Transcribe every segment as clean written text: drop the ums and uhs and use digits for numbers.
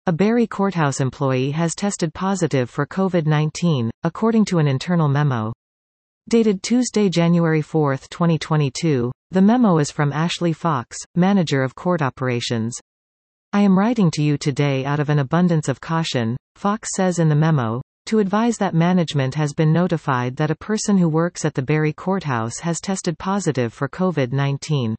A Barrie Courthouse employee has tested positive for COVID-19, according to an internal memo. Dated Tuesday, January 4, 2022, the memo is from Ashley Fox, manager of court operations. "I am writing to you today out of an abundance of caution," Fox says in the memo, to advise that management has been notified that a person who works at the Barrie Courthouse has tested positive for COVID-19.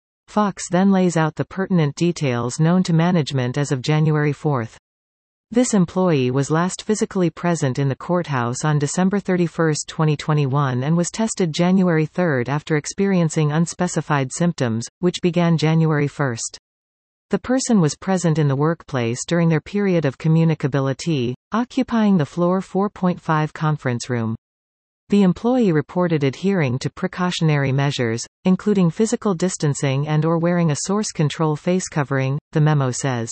Fox then lays out the pertinent details known to management as of January 4. This employee was last physically present in the courthouse on December 31, 2021 and was tested January 3 after experiencing unspecified symptoms, which began January 1. The person was present in the workplace during their period of communicability, occupying the floor 4.5 conference room. The employee reported adhering to precautionary measures, including physical distancing and/or wearing a source control face covering, the memo says.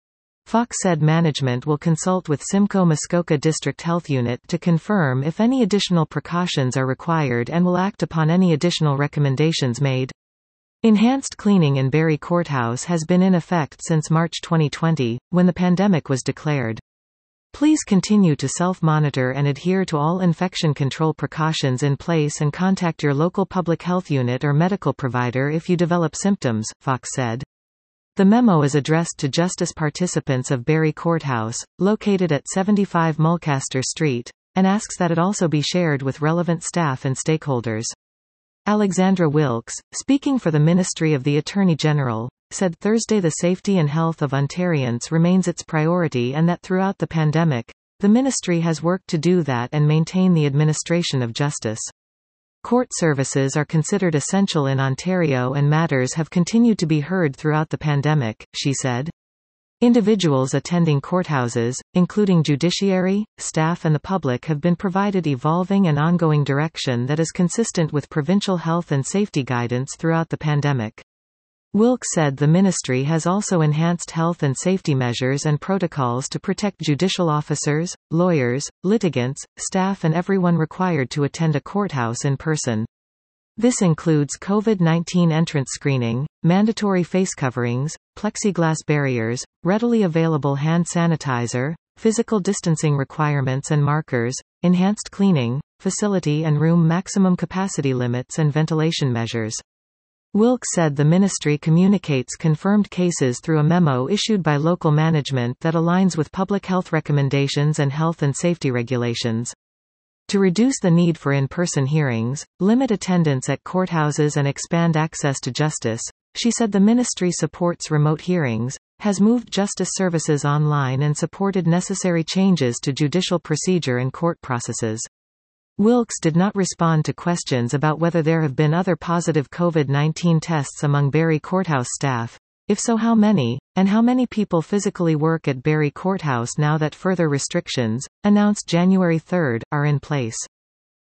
Fox said management will consult with Simcoe Muskoka District Health Unit to confirm if any additional precautions are required and will act upon any additional recommendations made. Enhanced cleaning in Barrie Courthouse has been in effect since March 2020, when the pandemic was declared. Please continue to self-monitor and adhere to all infection control precautions in place and contact your local public health unit or medical provider if you develop symptoms, Fox said. The memo is addressed to justice participants of Barrie Courthouse, located at 75 Mulcaster Street, and asks that it also be shared with relevant staff and stakeholders. Alexandra Wilkes, speaking for the Ministry of the Attorney General, said Thursday the safety and health of Ontarians remains its priority and that throughout the pandemic, the ministry has worked to do that and maintain the administration of justice. Court services are considered essential in Ontario and matters have continued to be heard throughout the pandemic, she said. Individuals attending courthouses, including judiciary, staff and the public, have been provided evolving and ongoing direction that is consistent with provincial health and safety guidance throughout the pandemic. Wilkes said the ministry has also enhanced health and safety measures and protocols to protect judicial officers, lawyers, litigants, staff and everyone required to attend a courthouse in person. This includes COVID-19 entrance screening, mandatory face coverings, plexiglass barriers, readily available hand sanitizer, physical distancing requirements and markers, enhanced cleaning, facility and room maximum capacity limits and ventilation measures. Wilkes said the ministry communicates confirmed cases through a memo issued by local management that aligns with public health recommendations and health and safety regulations. To reduce the need for in-person hearings, limit attendance at courthouses and expand access to justice, she said the ministry supports remote hearings, has moved justice services online and supported necessary changes to judicial procedure and court processes. Wilkes did not respond to questions about whether there have been other positive COVID-19 tests among Barrie Courthouse staff, if so how many, and how many people physically work at Barrie Courthouse now that further restrictions, announced January 3, are in place.